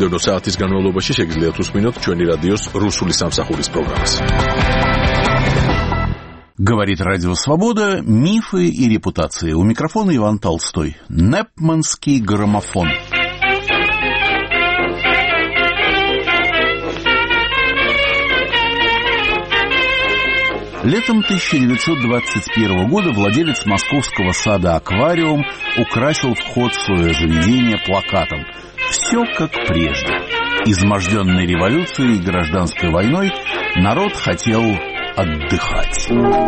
მომდევნო საათის განმავლობაში შეგიძლიათ უსმინოთ ჩვენი რადიოს რუსული სამსახურის პროგრამას. Говорит Радио Свобода. Мифы и репутации. У микрофона Иван Толстой. Непманский граммофон. Летом 1921 года владелец московского сада «Аквариум» украсил вход в свое заведение плакатом «Все как прежде». Изможденный революцией и гражданской войной народ хотел отдыхать.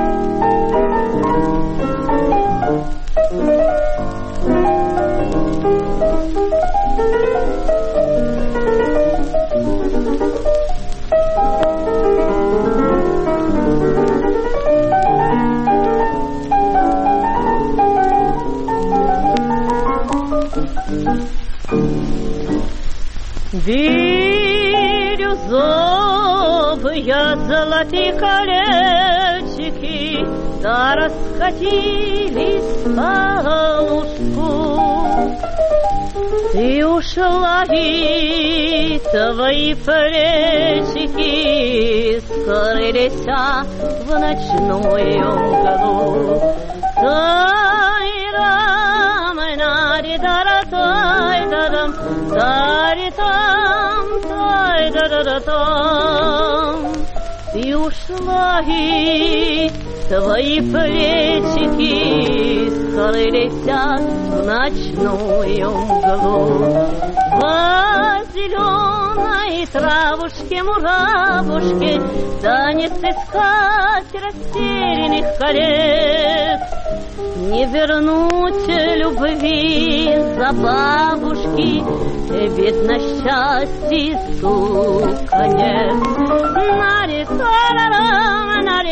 Бирюзовые золотые колечки, да расходились по лужку. Ты ушла, и твои плечики скрылись в ночную мглу. Ты ушла, и твои плечики скрылись в ночную мглу. По зеленой травушке, муравушке тянется скать растерянных колец. Не вернуть любви за бабушки, ведь на счастье конец. Наритарарам,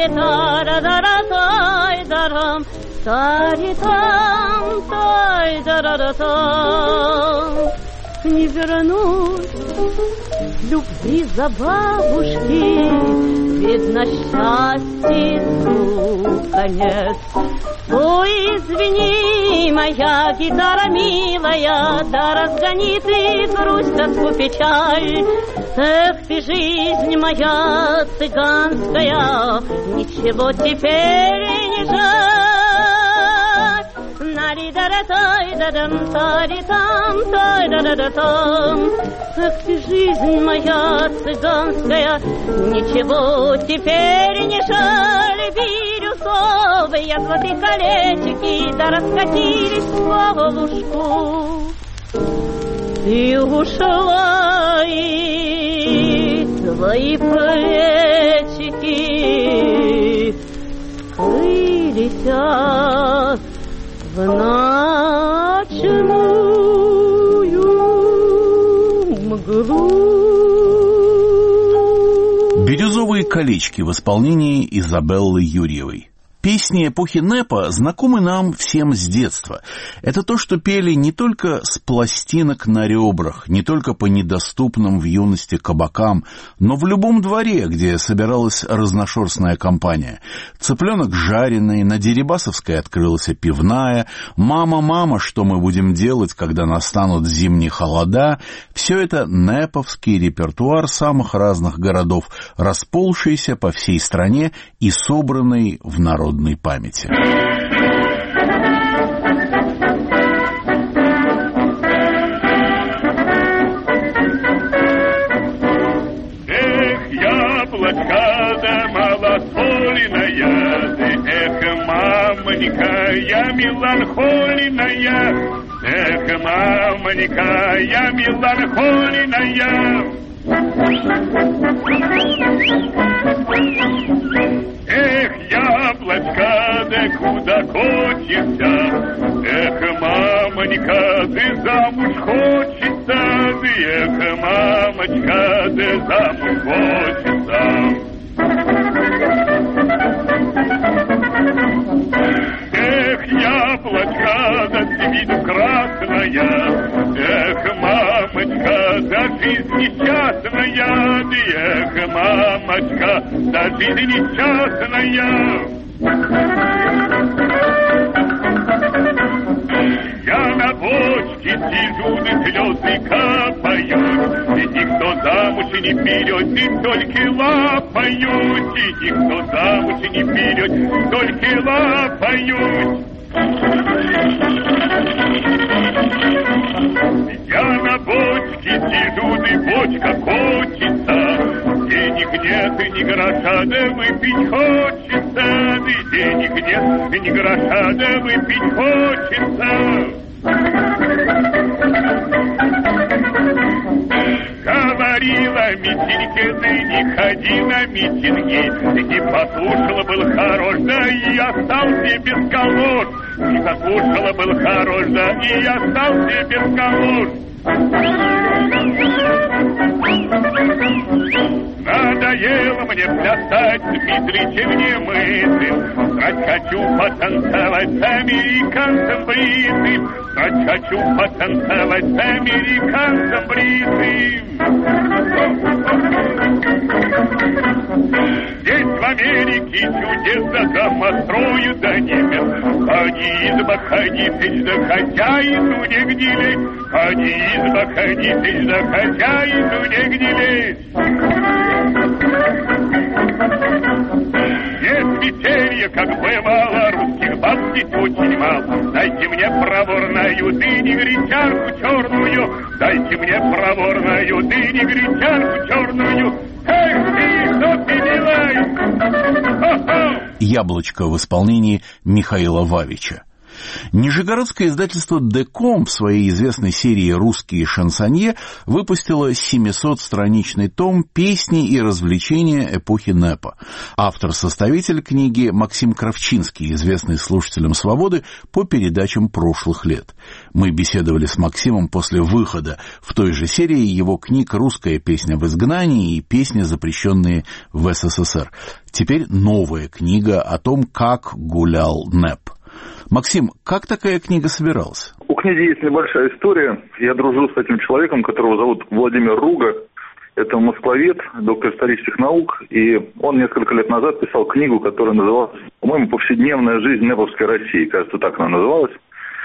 наритарадаратай-дарам, таритам, тай-дараратам. Не вернуть любви за бабушки, ведь на счастье конец. Ой, извини, моя гитара милая, да разгони ты грусть, тоску, печаль. Эх ты, жизнь моя цыганская, ничего теперь не жаль. Нари-даратай-дадам, тари-там, тай-да-да-да-там. Эх ты, жизнь моя цыганская, ничего теперь не жаль. Бирюзовые золотые колечки, да раскатились по лужку. Ты ушла, и твои плечики скрылись в ночную мглу. «Бирюзовые колечки» в исполнении Изабеллы Юрьевой. Песни эпохи НЭПа знакомы нам всем с детства. Это то, что пели не только с пластинок на ребрах, не только по недоступным в юности кабакам, но в любом дворе, где собиралась разношерстная компания. «Цыпленок жареный», на Дерибасовской открылась пивная, «Мама, мама, что мы будем делать, когда настанут зимние холода». Все это нэповский репертуар самых разных городов, расползшийся по всей стране и собранный в народной памяти. Эх, яблочко да малосоленая, эх, мамонька, я меланхолиная, эх, мамонька, я меланхолиная. Эх, яблочко, да куда котится, эх, мамонька, ты замуж хочется, эх, мамочка, ты замуж хочется. Эх, яблочко, да ты виду красная, эх, мамочка, да жизнь несчастная, эх, мамочка, да жизнь несчастная. Я на бочке сижу, да слезы капают, не берет, и только лапают, и никто замуж не берет, только лапают. Я на бочке сижу, и бочка кончится, денег нет, и ни гроша, да выпить хочется, и денег нет, и ни гроша, да выпить хочется. Говорила Митеньке, ты не ходи на митинги, не послушала, был хорош, да и остался без калош. Не послушала, был хорош, да и остался без калош. Надоело мне плясать с Дмитрием немытым, срать хочу потанцевать с американцем бритым, срать хочу потанцевать с американцем бритым. Здесь в Америке чудеса домостроят до небес. Ходи, изба, ходи, тысяч, да хозяину негде лезть. Ходи, изба, ходи, тысяч, да хозяину негде лезть. Нет веселья, как бывало, русских баб здесь очень мало. Дайте мне проворную дыни, гречанку черную. Дайте мне проворную дыни, гречанку черную. Эх ты, что ты делаешь? «Яблочко» в исполнении Михаила Вавича. Нижегородское издательство «Деком» в своей известной серии «Русские шансонье» выпустило 700-страничный том «Песни и развлечения эпохи НЭПа». Автор-составитель книги Максим Кравчинский, известный слушателям «Свободы» по передачам прошлых лет. Мы беседовали с Максимом после выхода в той же серии его книг «Русская песня в изгнании» и «Песни, запрещенные в СССР». Теперь новая книга о том, как гулял НЭП. Максим, как такая книга собиралась? У книги есть небольшая история. Я дружу с этим человеком, которого зовут Владимир Руга. Это москвовед, доктор исторических наук. И он несколько лет назад писал книгу, которая называлась, по-моему, «Повседневная жизнь нэповской России». Кажется, так она называлась.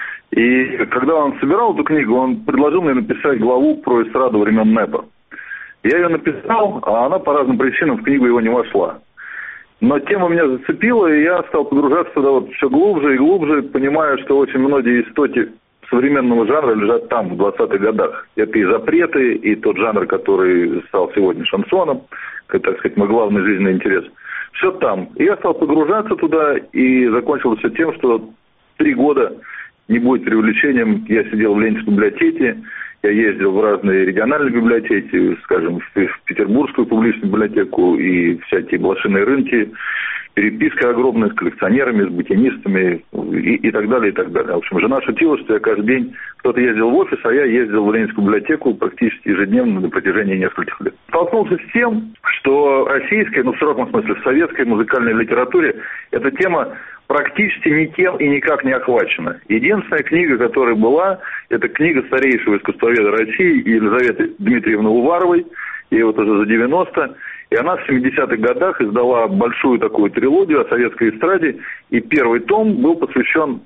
И когда он собирал эту книгу, он предложил мне написать главу про эстраду времен НЭПа. Я ее написал, а она по разным причинам в книгу его не вошла. Но тема меня зацепила, и я стал погружаться туда вот все глубже и глубже, понимая, что очень многие истоки современного жанра лежат там, в 20-х годах. Это и запреты, и тот жанр, который стал сегодня шансоном, как, так сказать, мой главный жизненный интерес. Все там. И я стал погружаться туда, и закончилось все тем, что 3 года, не будет преувеличением, я сидел в Ленинской библиотеке, я ездил в разные региональные библиотеки, скажем, в Петербургскую публичную библиотеку и всякие блошиные рынки, переписка огромная с коллекционерами, с букинистами и так далее, и так далее. В общем, жена шутила, что я каждый день кто-то ездил в офис, а я ездил в Ленинскую библиотеку практически ежедневно на протяжении нескольких лет. Столкнулся с тем, что российская, в широком смысле, в советской музыкальной литературе эта тема практически никем и никак не охвачена. Единственная книга, которая была, это книга старейшего искусствоведа России Елизаветы Дмитриевны Уваровой, ей вот уже за 90, и она в 70-х годах издала большую такую трилогию о советской эстраде, и первый том был посвящен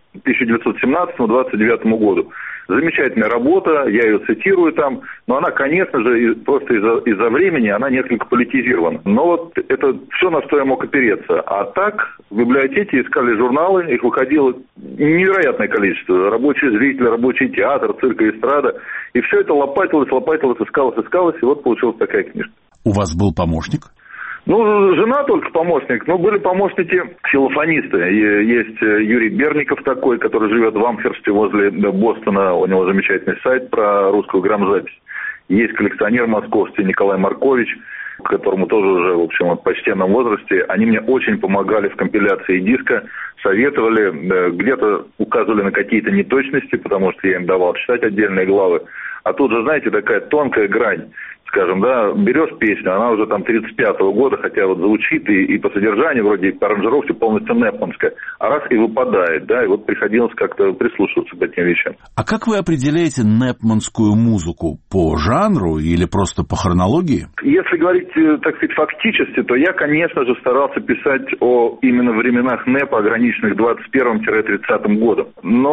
1917-29 году. Замечательная работа, я ее цитирую там, но она, конечно же, просто из-за времени, она несколько политизирована. Но вот это все, на что я мог опереться. А так, в библиотеке искали журналы, их выходило невероятное количество. Рабочий зритель, рабочий театр, цирк и эстрада. И все это лопатилось, искалось, и вот получилась такая книжка. У вас был помощник? Жена только помощник, но были помощники филофонисты. Есть Юрий Берников такой, который живет в Амхерсте возле Бостона, у него замечательный сайт про русскую грамзапись. Есть коллекционер московский Николай Маркович, которому тоже уже, в общем, в почтенном возрасте. Они мне очень помогали в компиляции диска, советовали, где-то указывали на какие-то неточности, потому что я им давал читать отдельные главы. А тут же, знаете, такая тонкая грань. Скажем, да, берешь песню, она уже там 35-го года, хотя вот звучит и по содержанию вроде и по аранжировке полностью нэпманская, а раз и выпадает, да, и вот приходилось как-то прислушиваться к этим вещам. А как вы определяете нэпманскую музыку? По жанру или просто по хронологии? Если говорить, так сказать, фактически, то я, конечно же, старался писать о именно временах нэпа, ограниченных 21-30 годом. Но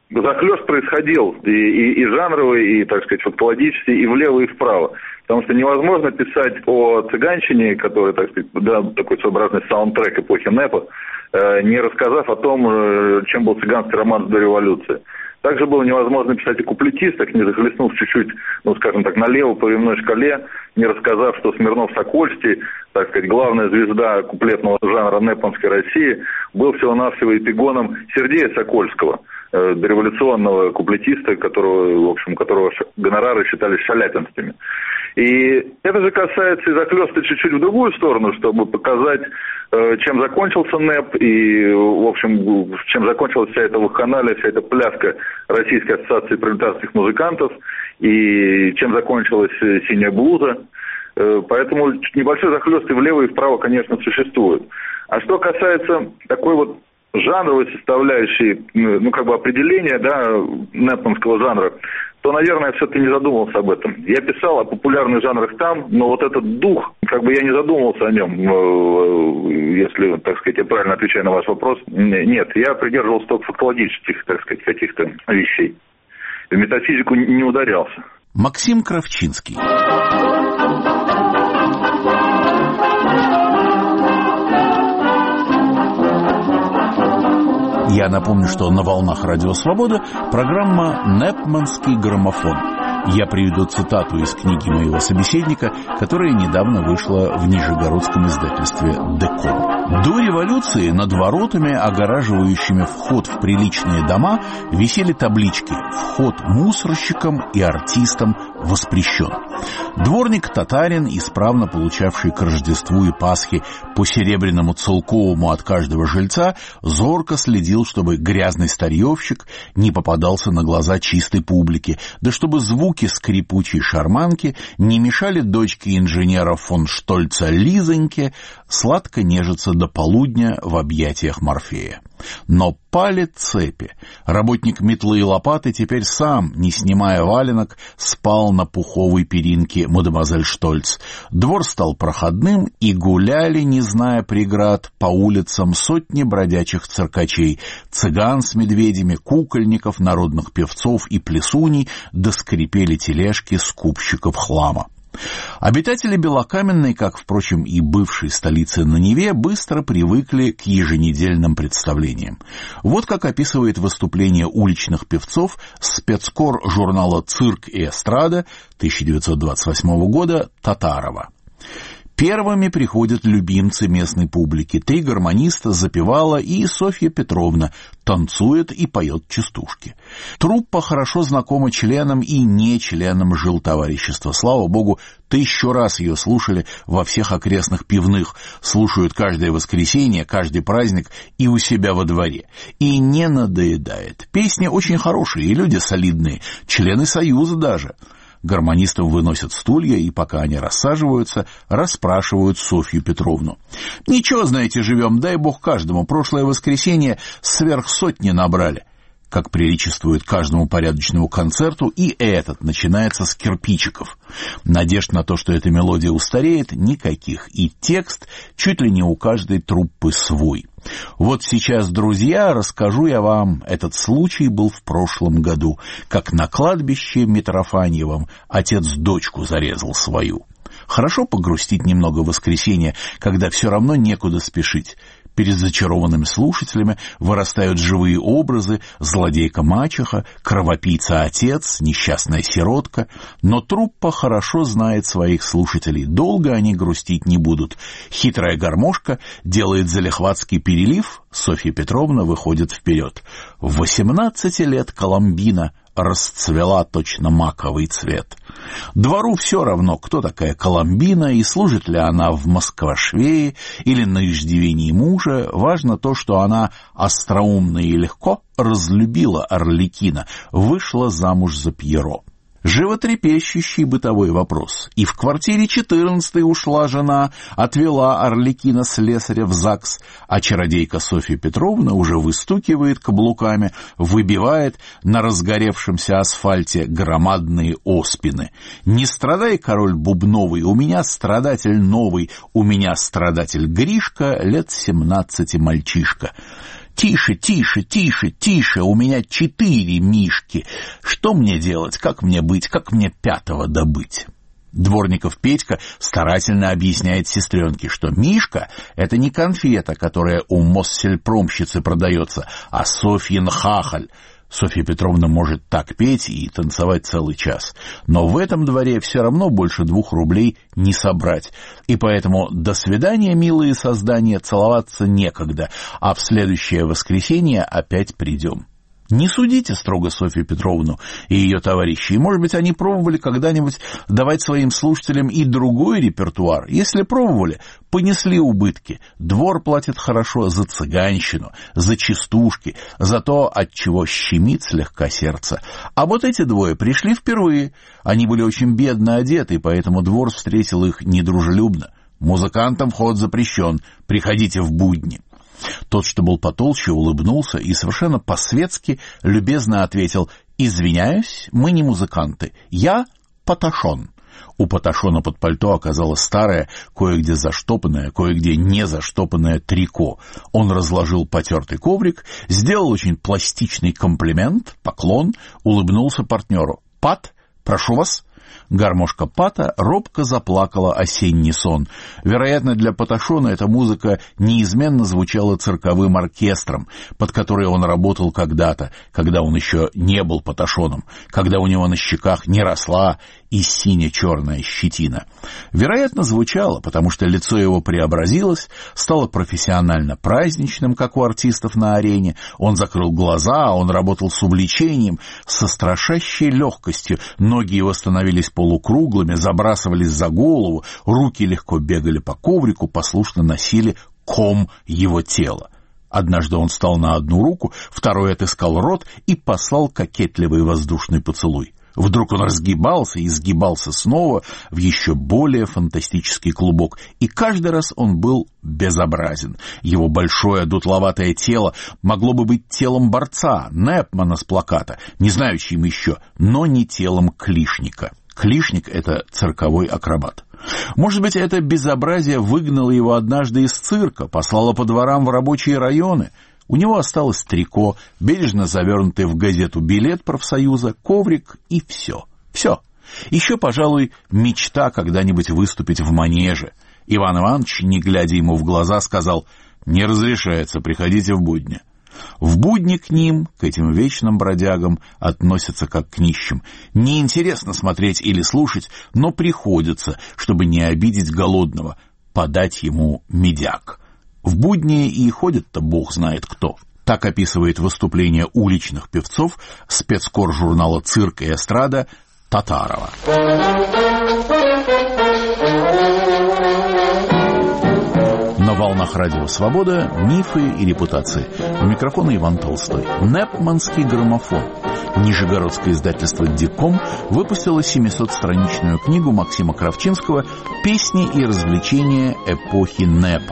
захлёст происходил и жанровый, и, так сказать, фактологический, и влево, и вправо. Потому что невозможно писать о цыганщине, который, так сказать, да, такой своеобразный саундтрек эпохи НЭПа, не рассказав о том, чем был цыганский роман до революции. Также было невозможно писать о куплетистах, не захлестнув чуть-чуть, ну, скажем так, налево по временной шкале, не рассказав, что Смирнов-Сокольский, так сказать, главная звезда куплетного жанра нэпманской России, был всего-навсего эпигоном Сергея Сокольского, дореволюционного куплетиста, которого гонорары считались шаляпинскими. И это же касается и захлёста чуть-чуть в другую сторону, чтобы показать, чем закончился НЭП и, в общем, чем закончилась вся эта вакханалия, вся эта пляска Российской ассоциации пролетарских музыкантов и чем закончилась синяя блуза. Поэтому небольшой захлёст и влево, и вправо, конечно, существует. А что касается такой вот жанровой составляющей, ну, как бы определения, да, нэпманского жанра, то, наверное, я все-таки не задумывался об этом. Я писал о популярных жанрах там, но вот этот дух, как бы я не задумывался о нем, если, так сказать, я правильно отвечаю на ваш вопрос. Нет, я придерживался только фактологических, так сказать, каких-то вещей. В метафизику не ударялся. Максим Кравчинский. Я напомню, что на волнах Радио Свобода программа «Нэпманский граммофон». Я приведу цитату из книги моего собеседника, которая недавно вышла в нижегородском издательстве «Деком». До революции над воротами, огораживающими вход в приличные дома, висели таблички «Вход мусорщикам и артистам воспрещен». Дворник-татарин, исправно получавший к Рождеству и Пасхе по серебряному целковому от каждого жильца, зорко следил, чтобы грязный старьевщик не попадался на глаза чистой публике, да чтобы звуки скрипучей шарманки не мешали дочке инженера фон Штольца Лизоньке сладко нежиться до полудня в объятиях Морфея. Но пали цепи. Работник метлы и лопаты теперь сам, не снимая валенок, спал на пуховой перинке мадемуазель Штольц. Двор стал проходным, и гуляли, не зная преград, по улицам сотни бродячих циркачей, цыган с медведями, кукольников, народных певцов и плесуней, да скрипели тележки скупщиков хлама. Обитатели Белокаменной, как, впрочем, и бывшей столицы на Неве, быстро привыкли к еженедельным представлениям. Вот как описывает выступление уличных певцов спецкор журнала «Цирк и эстрада» 1928 года Татарова. Первыми приходят любимцы местной публики. 3 гармониста запевала, и Софья Петровна танцует и поет частушки. Труппа хорошо знакома членам и не членам жилтоварищества. Слава богу, 1000 раз ее слушали во всех окрестных пивных, слушают каждое воскресенье, каждый праздник и у себя во дворе. И не надоедает. Песни очень хорошие, и люди солидные, члены Союза даже. Гармонистам выносят стулья, и пока они рассаживаются, расспрашивают Софью Петровну. «Ничего, знаете, живем, дай бог каждому. Прошлое воскресенье сверх 100 набрали». Как приличествует каждому порядочному концерту, и этот начинается с кирпичиков. Надежд на то, что эта мелодия устареет, никаких, и текст чуть ли не у каждой труппы свой. Вот сейчас, друзья, расскажу я вам, этот случай был в прошлом году, как на кладбище Митрофаньевом отец дочку зарезал свою. Хорошо погрустить немного в воскресенье, когда все равно некуда спешить. Перед зачарованными слушателями вырастают живые образы: злодейка-мачеха, кровопийца-отец, несчастная сиротка. Но труппа хорошо знает своих слушателей, долго они грустить не будут. Хитрая гармошка делает залихватский перелив, Софья Петровна выходит вперед. В 18 лет Коломбина расцвела точно маковый цвет. Двору все равно, кто такая Коломбина и служит ли она в Москва-швее или на иждивении мужа. Важно то, что она остроумно и легко разлюбила Арлекина, вышла замуж за Пьеро. Животрепещущий бытовой вопрос. И в квартире 14 ушла жена, отвела Арлекина слесаря в ЗАГС, а чародейка Софья Петровна уже выстукивает каблуками, выбивает на разгоревшемся асфальте громадные оспины. «Не страдай, король бубновый, у меня страдатель новый, у меня страдатель Гришка, лет 17 мальчишка». «Тише, тише, тише, тише, у меня 4 Мишки. Что мне делать, как мне быть, как мне 5-го добыть?» Дворников Петька старательно объясняет сестренке, что Мишка — это не конфета, которая у моссельпромщицы продается, а Софьин хахаль. Софья Петровна может так петь и танцевать целый час, но в этом дворе все равно больше 2 рублей не собрать, и поэтому до свидания, милые создания, целоваться некогда, а в следующее воскресенье опять придем. Не судите строго Софью Петровну и ее товарищей. Может быть, они пробовали когда-нибудь давать своим слушателям и другой репертуар. Если пробовали, понесли убытки. Двор платит хорошо за цыганщину, за частушки, за то, от чего щемит слегка сердце. А вот эти двое пришли впервые. Они были очень бедно одеты, поэтому двор встретил их недружелюбно. «Музыкантам вход запрещен. Приходите в будни». Тот, что был потолще, улыбнулся и совершенно по-светски любезно ответил: «Извиняюсь, мы не музыканты. Я Паташон». У Паташона под пальто оказалось старое, кое-где заштопанное, кое-где не заштопанное трико. Он разложил потертый коврик, сделал очень пластичный комплимент, поклон, улыбнулся партнеру. «Пат, прошу вас». Гармошка Пата робко заплакала осенний сон. Вероятно, для Паташона эта музыка неизменно звучала цирковым оркестром, под который он работал когда-то, когда он еще не был Паташоном, когда у него на щеках не росла и сине-черная щетина. Вероятно, звучало, потому что лицо его преобразилось, стало профессионально праздничным, как у артистов на арене. Он закрыл глаза, он работал с увлечением, со страшащей легкостью. Ноги его становились полукруглыми, забрасывались за голову, руки легко бегали по коврику, послушно носили ком его тела. Однажды он встал на одну руку, второй отыскал рот и послал кокетливый воздушный поцелуй. Вдруг он разгибался и изгибался снова в еще более фантастический клубок, и каждый раз он был безобразен. Его большое дутловатое тело могло бы быть телом борца, Непмана с плаката, не знаю, чьим еще, но не телом клишника. Клишник — это цирковой акробат. Может быть, это безобразие выгнало его однажды из цирка, послало по дворам в рабочие районы. У него осталось трико, бережно завернутый в газету билет профсоюза, коврик и все. Все. Еще, пожалуй, мечта когда-нибудь выступить в манеже. Иван Иванович, не глядя ему в глаза, сказал: «Не разрешается, приходите в будни». В будни к ним, к этим вечным бродягам, относятся как к нищим. Неинтересно смотреть или слушать, но приходится, чтобы не обидеть голодного, подать ему медяк. В будни и ходит-то бог знает кто. Так описывает выступление уличных певцов спецкор журнала «Цирк и эстрада» Татарова. На волнах радио «Свобода» мифы и репутации. У микрофона Иван Толстой. Непманский граммофон. Нижегородское издательство «Диком» выпустило 700-страничную книгу Максима Кравчинского «Песни и развлечения эпохи Непа».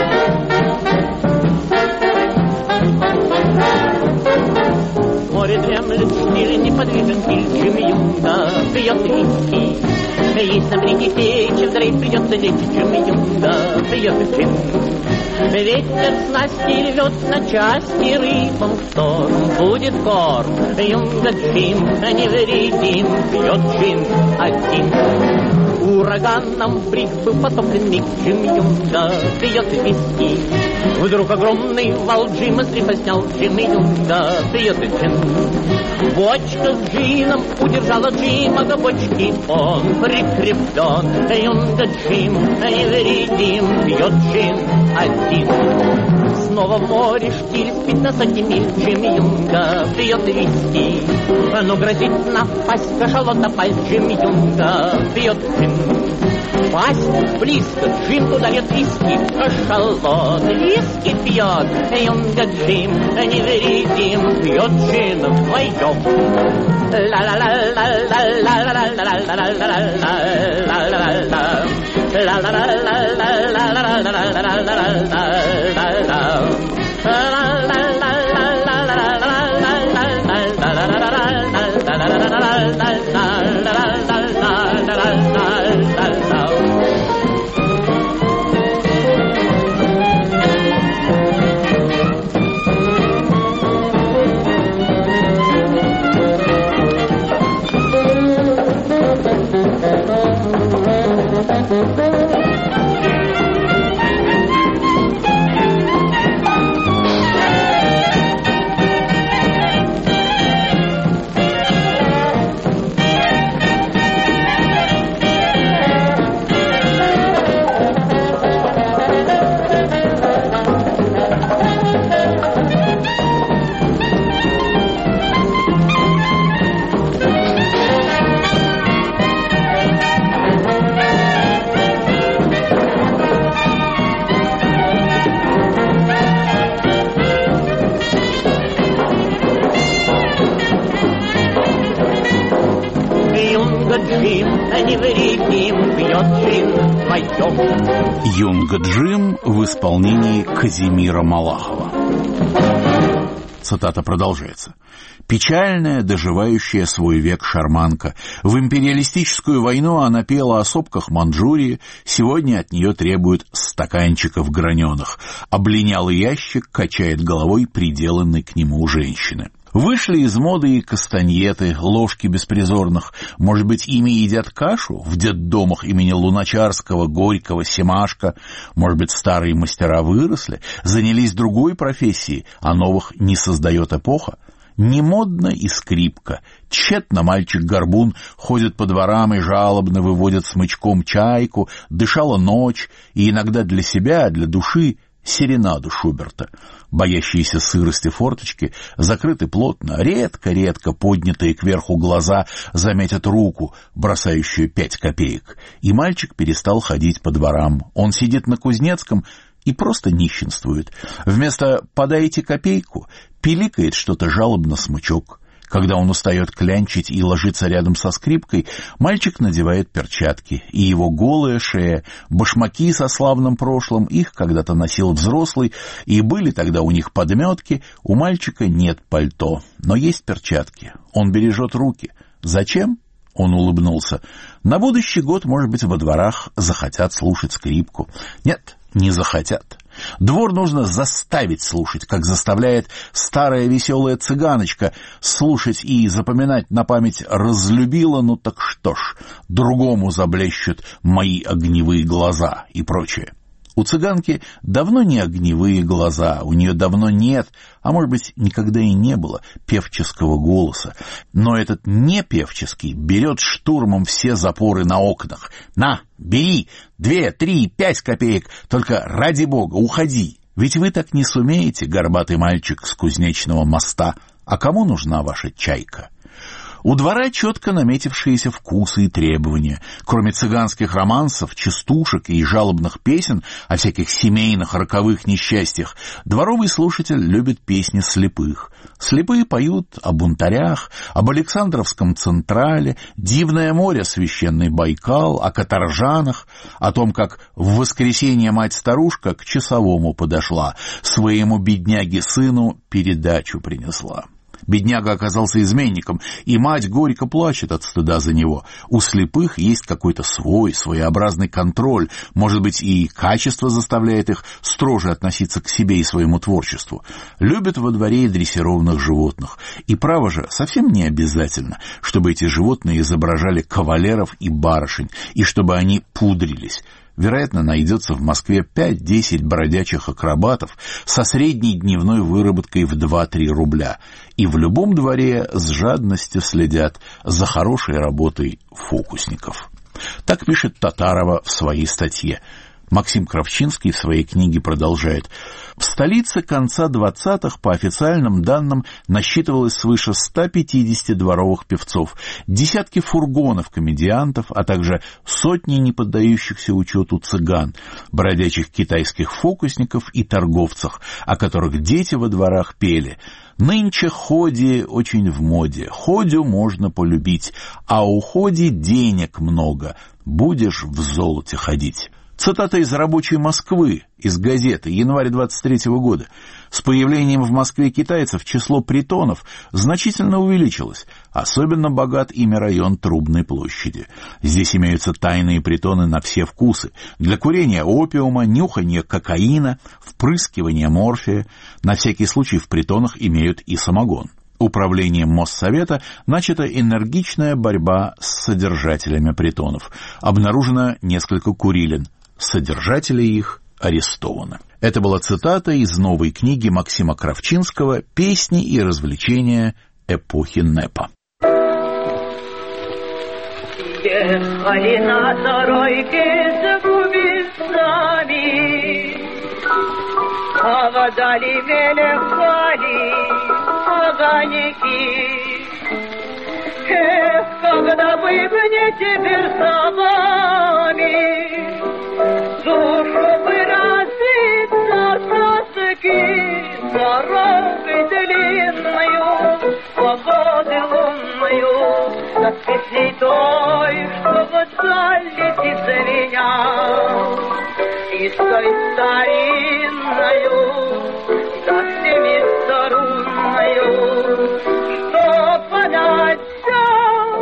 Море дремлет, стиль неподвижен, кильчим юнга пьет виски. Есть на бриге печь, дрейф придется лечь, чем юнга пьет чин. Ветер снасти рвет на части, рыбам в шторм будет корм. Юнга Джим, невредим, пьет чин один. Ураганом брик был потоплен миг, Джим Юнга пьет виски. Вдруг огромный вал Джима с рифа снял, Джим Юнга пьет джин. Бочка с джином удержала Джима до бочки, он прикреплен. Юнга Джим невредим, пьет джин один. Снова в море штиль спит на сотни миль, Джим Юнга пьет виски. Но грозит напасть кашалота пасть, Джим Юнга пьет джин. Пасть близко, Джим туда лет виски, кашалот виски пьет. Юнга Джим невредим, пьет джин вдвоем. Джим невредим пьет джин моё. Юнга Джим в исполнении Казимира Малахова. Цитата продолжается. «Печальная, доживающая свой век шарманка. В империалистическую войну она пела о сопках Манчжурии, сегодня от нее требуют стаканчиков граненых. Облинялый ящик качает головой приделанной к нему женщины». Вышли из моды и кастаньеты, ложки беспризорных. Может быть, ими едят кашу в детдомах имени Луначарского, Горького, Семашко. Может быть, старые мастера выросли, занялись другой профессией, а новых не создает эпоха. Не модно и скрипка. Тщетно мальчик-горбун ходит по дворам и жалобно выводит смычком чайку, дышала ночь, и иногда для себя, для души, серенаду Шуберта. Боящиеся сырости форточки закрыты плотно, редко-редко поднятые кверху глаза заметят руку, бросающую 5 копеек. И мальчик перестал ходить по дворам. Он сидит на Кузнецком и просто нищенствует. Вместо «подайте копейку» пиликает что-то жалобно смычок. Когда он устает клянчить и ложится рядом со скрипкой, мальчик надевает перчатки, и его голая шея, башмаки со славным прошлым, их когда-то носил взрослый, и были тогда у них подметки, у мальчика нет пальто, но есть перчатки. Он бережет руки. Зачем? Он улыбнулся. На будущий год, может быть, во дворах захотят слушать скрипку. Нет, не захотят. Двор нужно заставить слушать, как заставляет старая веселая цыганочка слушать и запоминать на память «разлюбила, ну так что ж, другому заблещут мои огневые глаза» и прочее. У цыганки давно не огневые глаза, у нее давно нет, а может быть никогда и не было певческого голоса. Но этот непевческий берет штурмом все запоры на окнах. «На, бери, 2, 3, 5 копеек, только ради бога уходи. Ведь вы так не сумеете, горбатый мальчик с Кузнечного моста. А кому нужна ваша чайка?» У двора четко наметившиеся вкусы и требования. Кроме цыганских романсов, частушек и жалобных песен о всяких семейных роковых несчастьях, дворовый слушатель любит песни слепых. Слепые поют о бунтарях, об Александровском Централе, Дивное море, священный Байкал, о каторжанах, о том, как в воскресенье мать-старушка к часовому подошла, своему бедняге-сыну передачу принесла. Бедняга оказался изменником, и мать горько плачет от стыда за него. У слепых есть какой-то своеобразный контроль, может быть, и качество заставляет их строже относиться к себе и своему творчеству. Любят во дворе и дрессированных животных. И право же, совсем не обязательно, чтобы эти животные изображали кавалеров и барышень, и чтобы они пудрились. Вероятно, найдется в Москве 5-10 бродячих акробатов со средней дневной выработкой в 2-3 рубля. И в любом дворе с жадностью следят за хорошей работой фокусников. Так пишет Татарова в своей статье. Максим Кравчинский в своей книге продолжает. В столице конца 20-х, по официальным данным, насчитывалось свыше 150 дворовых певцов, десятки фургонов комедиантов, а также сотни неподдающихся учету цыган, бродячих китайских фокусников и торговцев, о которых дети во дворах пели. Нынче ходи очень в моде, ходю можно полюбить, а у ходи денег много, будешь в золоте ходить. Цитата из «Рабочей Москвы», из газеты, январь 23 года. С появлением в Москве китайцев число притонов значительно увеличилось. Особенно богат ими район Трубной площади. Здесь имеются тайные притоны на все вкусы. Для курения опиума, нюхания кокаина, впрыскивания морфия. На всякий случай в притонах имеют и самогон. Управлением Моссовета начата энергичная борьба с содержателями притонов. Обнаружено несколько курилин. Содержатели их арестованы. Это была цитата из новой книги Максима Кравчинского «Песни и развлечения эпохи НЭПа». Ехали на тройке с губицами, а водали мелехали огоньки. Эх, когда бы мне теперь самами душу бы разбить на тоски дорогой длинною, свободы лунною, За песней той, что вдаль летит за меня, и с той старинною, да семиструнною, что понять сам,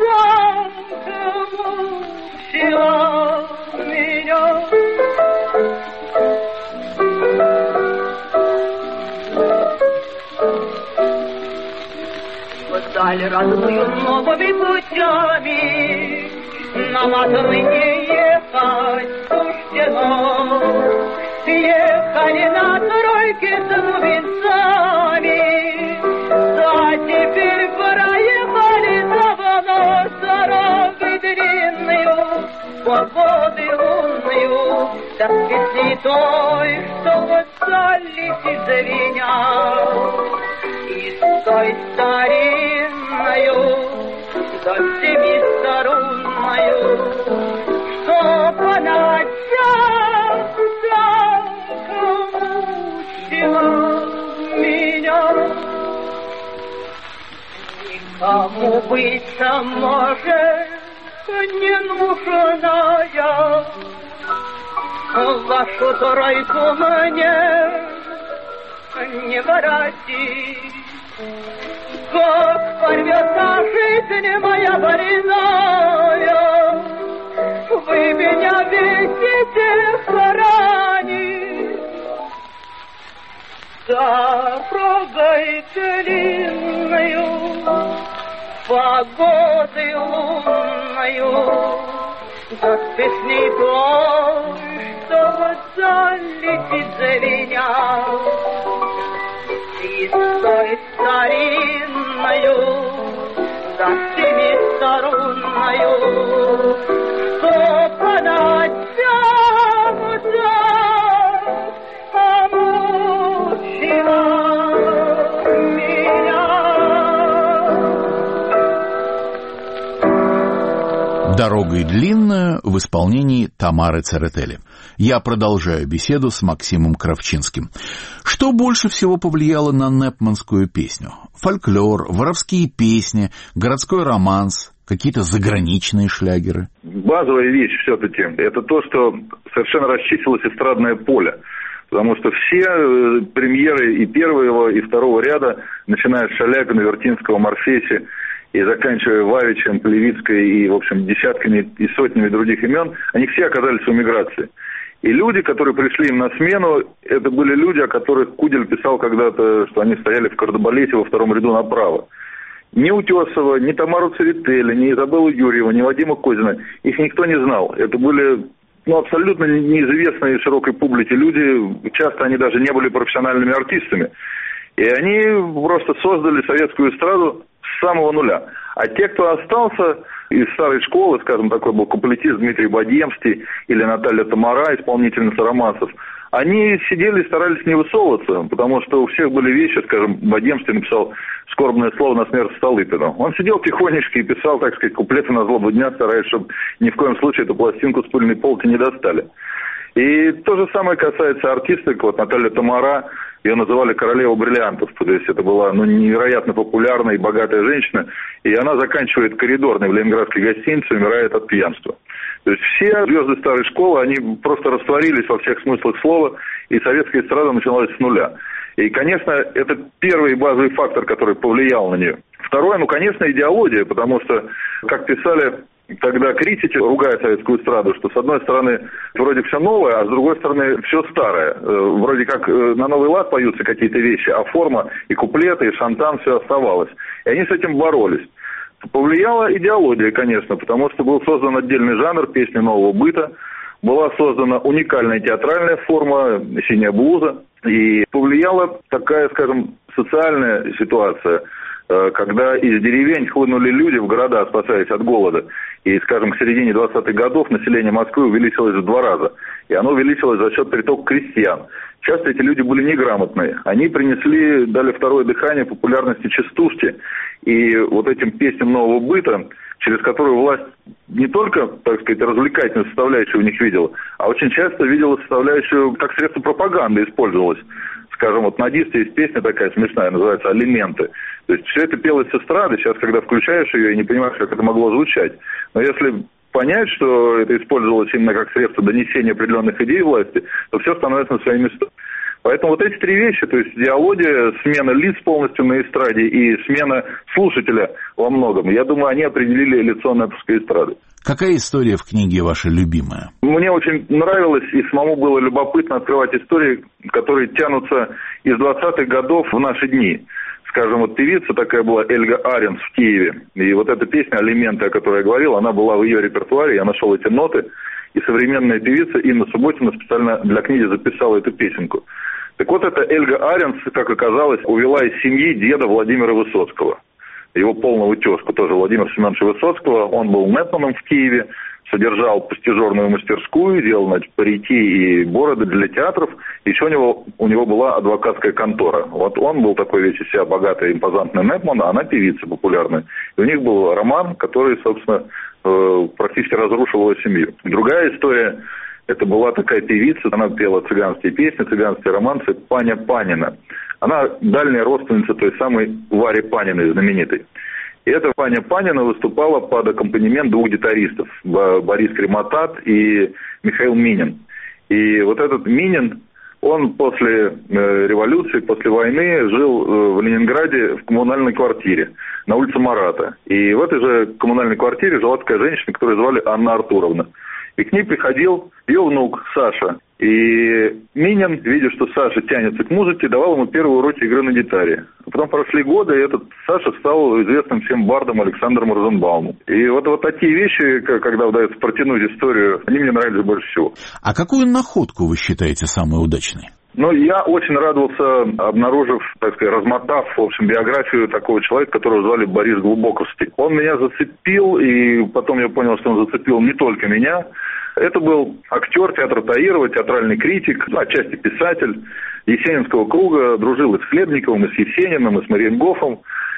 кому сила меня. Вдаль родную новыми путями нам отныне ехать суждено. Ехали на тройке с мудрецами, да теперь проехали давно дорогой длинную, погоды лунную, да с песней той, что вдаль летит звенял. И с той старинною, да семиструнною, что понять мучила меня. Никому быть может не нужная, вашу тройку мне не воротить. Как порвется жизнь моя больная, вы меня весите хранить. Дорогой длинною, погодой лунною, да с песней той, что вдаль летит за меня. И с той старинною, да семиструнною, что понять мучила меня. «Дорогой длинная» в исполнении Тамары Церетели. Я продолжаю беседу с Максимом Кравчинским. Что больше всего повлияло на непманскую песню? Фольклор, воровские песни, городской романс, какие-то заграничные шлягеры? Базовая вещь все-таки – это то, что совершенно расчистилось эстрадное поле. Потому что все премьеры и первого, и второго ряда, начиная с Шалягина, Вертинского, Морфеси, и заканчивая Вавичем, Плевицкой и, в общем, десятками и сотнями других имен, они все оказались в эмиграции. И люди, которые пришли им на смену, это были люди, о которых Кудель писал когда-то, что они стояли в кардебалете во втором ряду направо. Ни Утесова, ни Тамару Церетели, ни Изабеллу Юрьеву, ни Вадима Козина, их никто не знал. Это были абсолютно неизвестные широкой публике люди, часто они даже не были профессиональными артистами. И они просто создали советскую эстраду с самого нуля. А те, кто остался из старой школы, скажем, такой был куплетист Дмитрий Бадьемский или Наталья Тамара, исполнительница романсов, они сидели и старались не высовываться, потому что у всех были вещи, скажем, Бадьемский написал «Скорбное слово на смерть Столыпину». Он сидел тихонечко и писал, так сказать, куплеты на злобу дня, стараясь, чтобы ни в коем случае эту пластинку с пыльной полки не достали. И то же самое касается артисток. Вот Наталья Тамара, ее называли королева бриллиантов. То есть это была невероятно популярная и богатая женщина. И она заканчивает коридорной в ленинградской гостинице, умирает от пьянства. То есть все звезды старой школы, они просто растворились во всех смыслах слова, и советская эстрада начиналась с нуля. И, конечно, это первый базовый фактор, который повлиял на нее. Второе, конечно, идеология, потому что, как писали тогда критики, ругая советскую эстраду, что с одной стороны вроде все новое, а с другой стороны все старое. Вроде как на новый лад поются какие-то вещи, а форма и куплеты, и шантан все оставалось. И они с этим боролись. Повлияла идеология, конечно, потому что был создан отдельный жанр песни нового быта, была создана уникальная театральная форма «Синяя блуза», и повлияла такая, скажем, социальная ситуация, когда из деревень хлынули люди в города, спасаясь от голода. И, скажем, к середине 20-х годов население Москвы увеличилось в 2 раза. И оно увеличилось за счет притока крестьян. Часто эти люди были неграмотные. Они дали второе дыхание популярности частушки. И вот этим песням нового быта через которую власть не только, так сказать, развлекательную составляющую у них видела, а очень часто видела составляющую, как средство пропаганды использовалось. Скажем, вот на диске есть песня такая смешная, называется «Алименты». То есть все это пелось с эстрады, сейчас, когда включаешь ее и не понимаешь, как это могло звучать. Но если понять, что это использовалось именно как средство донесения определенных идей власти, то все становится на свои места. Поэтому вот эти три вещи, то есть идеология, смена лиц полностью на эстраде и смена слушателя во многом, я думаю, они определили лицо натовской эстрады. Какая история в книге ваша любимая? Мне очень нравилось и самому было любопытно открывать истории, которые тянутся из 20-х годов в наши дни. Скажем, вот певица такая была Эльга Аренс в Киеве. И вот эта песня «Алименты», о которой я говорил, она была в ее репертуаре, я нашел эти ноты. И современная певица Инна Субботина специально для книги записала эту песенку. Так вот, эта Эльга Аренс, как оказалось, увела из семьи деда Владимира Высоцкого. Его полного тезку, тоже Владимира Семеновича Высоцкого. Он был нетманом в Киеве, содержал постижерную мастерскую, делал, значит, парики и бороды для театров. Еще у него была адвокатская контора. Вот он был такой весь из себя богатый, импозантный нетман, а она певица популярная. И у них был роман, который, собственно, практически разрушил его семью. Другая история, это была такая певица, она пела цыганские песни, цыганские романсы, Паня Панина. Она дальняя родственница той самой Вари Паниной, знаменитой. И эта Паня Панина выступала под аккомпанемент двух гитаристов, Борис Кремотат и Михаил Минин. И вот этот Минин, он после революции, после войны жил в Ленинграде в коммунальной квартире на улице Марата. И в этой же коммунальной квартире жила такая женщина, которую звали Анна Артуровна. И к ней приходил ее внук Саша. И Минин, видя, что Саша тянется к музыке, давал ему первые уроки игры на гитаре. А потом прошли годы, и этот Саша стал известным всем бардом Александром Розенбаумом. И вот такие вещи, когда удается протянуть историю, они мне нравились больше всего. А какую находку вы считаете самой удачной? Ну, я очень радовался, обнаружив, так сказать, размотав, в общем, биографию такого человека, которого звали Борис Глубоковский. Он меня зацепил, и потом я понял, что он зацепил не только меня. Это был актер театра Таирова, театральный критик, отчасти писатель Есенинского круга, дружил и с Хлебниковым, и с Есениным, и с Мариенгофом.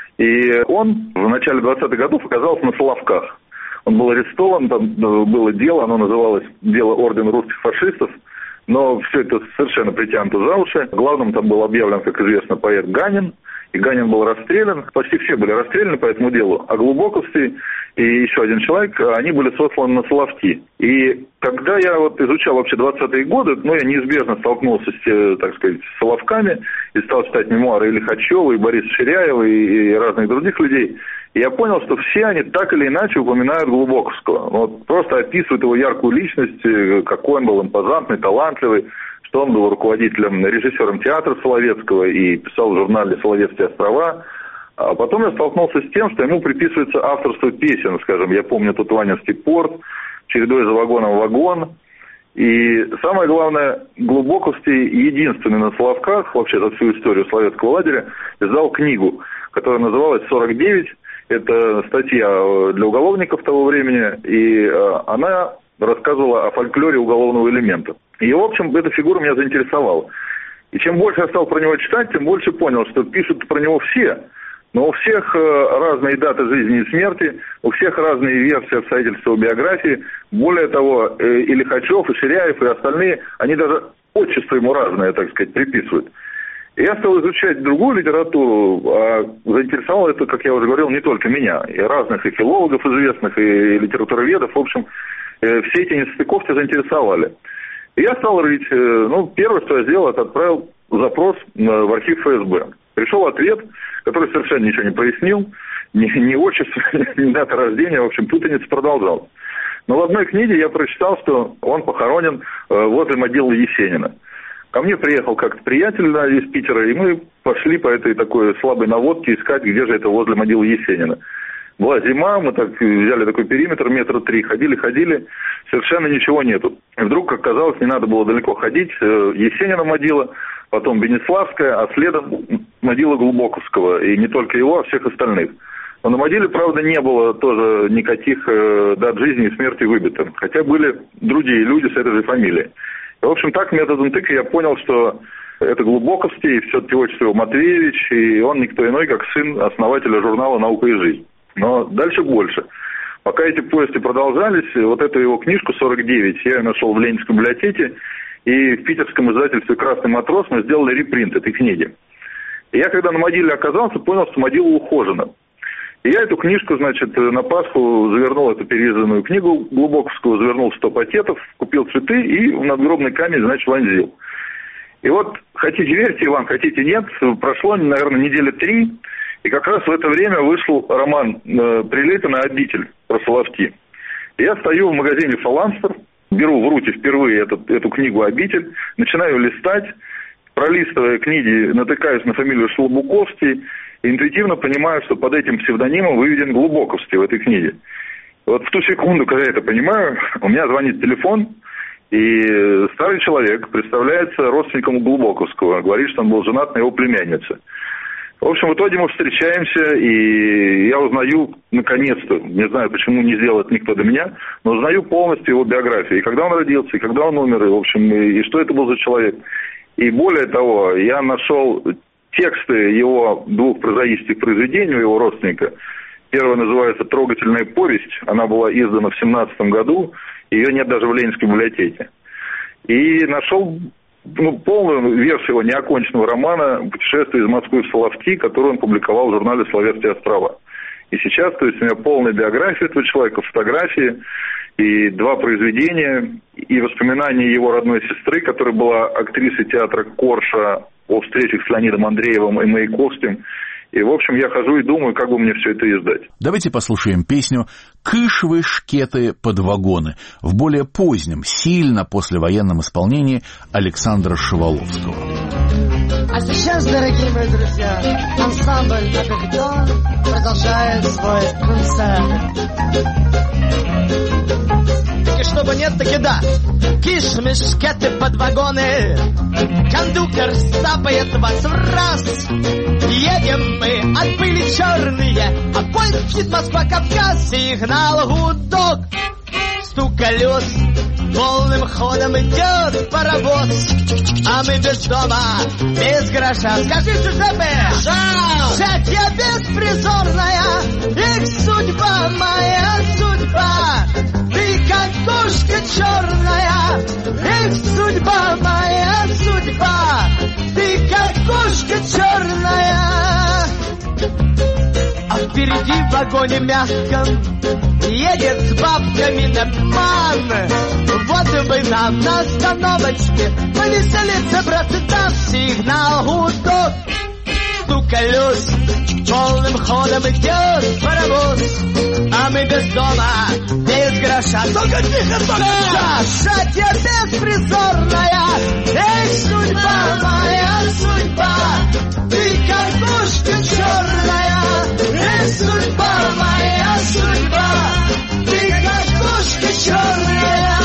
И он в начале 20-х годов оказался на Соловках. Он был арестован, там было дело, оно называлось «Дело ордена русских фашистов». Но все это совершенно притянуто за уши. Главным там был объявлен, как известно, поэт Ганин. И Ганин был расстрелян. Почти все были расстреляны по этому делу. А Глубоковский и еще один человек, они были сосланы на Соловки. И когда я вот изучал вообще 20-е годы, я неизбежно столкнулся с, так сказать, с Соловками и стал читать мемуары и Лихачева, и Бориса Ширяева, и разных других людей. И я понял, что все они так или иначе упоминают Глубоковского. Вот просто описывают его яркую личность, какой он был импозантный, талантливый, что он был руководителем, режиссером театра Соловецкого и писал в журнале «Соловецкие острова». А потом я столкнулся с тем, что ему приписывается авторство песен. Скажем, я помню Тутванинский порт, чередой за вагоном вагон. И самое главное, Глубоковский единственный на Соловках, вообще за всю историю Соловецкого лагеря, издал книгу, которая называлась «49». Это статья для уголовников того времени, и она рассказывала о фольклоре уголовного элемента. И, в общем, эта фигура меня заинтересовала. И чем больше я стал про него читать, тем больше понял, что пишут про него все. Но у всех разные даты жизни и смерти, у всех разные версии обстоятельств его биографии. Более того, и Лихачев, и Ширяев, и остальные, они даже отчество ему разное, так сказать, приписывают. И я стал изучать другую литературу, а заинтересовало это, как я уже говорил, не только меня, и разных и филологов известных, и литературоведов. В общем, все эти нестыковки заинтересовали. И я стал рыть. Первое, что я сделал, это отправил запрос в архив ФСБ. Пришел ответ, который совершенно ничего не прояснил, ни отчество, ни дата рождения, в общем, путаница продолжалась. Но в одной книге я прочитал, что он похоронен возле могилы Есенина. Ко мне приехал как-то приятель из Питера, и мы пошли по этой такой слабой наводке искать, где же это возле могилы Есенина. Была зима, мы так взяли такой периметр, 3 метра, ходили, совершенно ничего нету. И вдруг, как казалось, не надо было далеко ходить, Есенина могила, потом Бенеславская, а следом могила Глубоковского, и не только его, а всех остальных. Но на могиле, правда, не было тоже никаких дат жизни и смерти выбито, хотя были другие люди с этой же фамилией. В общем, так методом тыка я понял, что это Глубоковский, все-таки отчество его Матвеевич, и он никто иной, как сын основателя журнала «Наука и жизнь». Но дальше больше. Пока эти повести продолжались, вот эту его книжку «49» я ее нашел в Ленинской библиотеке, и в питерском издательстве «Красный матрос» мы сделали репринт этой книги. И я, когда на могиле оказался, понял, что могила ухожена. И я эту книжку, значит, на Пасху завернул, эту переизданную книгу Глубоковскую, завернул в 100 пакетов, купил цветы и в надгробный камень, значит, вонзил. И вот, хотите верьте, Иван, хотите нет, прошло, наверное, недели 3, и как раз в это время вышел роман Прилепина «Обитель» про Соловки. И я стою в магазине «Фаланстер», беру в руки впервые эту книгу «Обитель», начинаю листать, пролистывая книги, натыкаюсь на фамилию Шелобуковский, и интуитивно понимаю, что под этим псевдонимом выведен Глубоковский в этой книге. Вот в ту секунду, когда я это понимаю, у меня звонит телефон, и старый человек представляется родственником Глубоковского, говорит, что он был женат на его племяннице. В общем, в итоге мы встречаемся, и я узнаю, наконец-то, не знаю, почему не сделал это никто до меня, но узнаю полностью его биографию. И когда он родился, и когда он умер, и, в общем, и что это был за человек. И более того, я нашел тексты его 2 прозаических произведений у его родственника. Первая называется «Трогательная повесть». Она была издана в 1917 году. Ее нет даже в Ленинской библиотеке. И нашел полную версию его неоконченного романа «Путешествие из Москвы в Соловки», которую он публиковал в журнале «Соловецкие острова». И сейчас, то есть, у меня полная биография этого человека, фотографии, и 2 произведения, и воспоминания его родной сестры, которая была актрисой театра Корша, о встречах с Леонидом Андреевым и Маяковским. И, в общем, я хожу и думаю, как бы мне все это издать. Давайте послушаем песню «Кыш вы шкеты под вагоны» в более позднем, сильно послевоенном исполнении Александра Шеваловского. А сейчас, дорогие мои друзья, ансамбль «Аккордеон» продолжает свой концерт. И чтобы нет, таки да. Киш-мешкеты под вагоны, кондуктор стапает вас в раз. Едем мы от пыли черные, а польский Москва-Кавказ, сигнал гудок. Стук колес, полным ходом идет паровоз, а мы без дома, без гроша. Скажи, Джузеппе, жать я беспризорная, их судьба, моя судьба. Ты как кошка черная, их судьба, моя судьба. Ты как кошка черная. А впереди в вагоне мягком едет с бабками Непман. Вот бы нам на остановочке повеселиться, братцы, там сигнал гудок. Стук колес, полным ходом идет паровоз, а мы без дома, без гроша. Только тихо, только жать я беспризорная, эй, судьба, моя судьба. Ты как кошка черная, эй, судьба, моя судьба. Ты как кошка черная.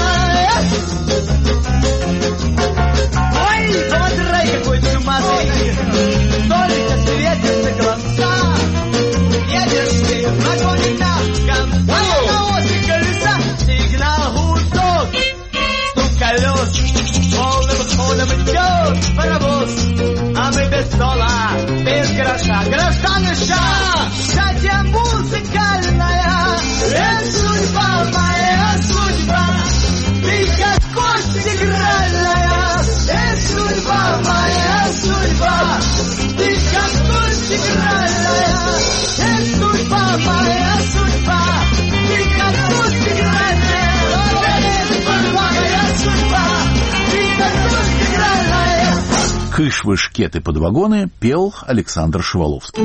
Ой, смотри, какой чумазый, только светятся глаза. Едешь ты в вагоне мягком, а на оси колеса сигнал гудок. Стук колес, полным ходом идет паровоз, а мы без стола, без гроша. Гражданыша, жатья музыкальная, это судьба, моя судьба. Ты как кость игральная, это судьба, моя судьба. Ты как кость игральная, это судьба, моя судьба. Ты как кость игральная, это судьба, моя судьба. Ты как кость игральная. «Кыш вы шкеты под вагоны» пел Александр Шеваловский.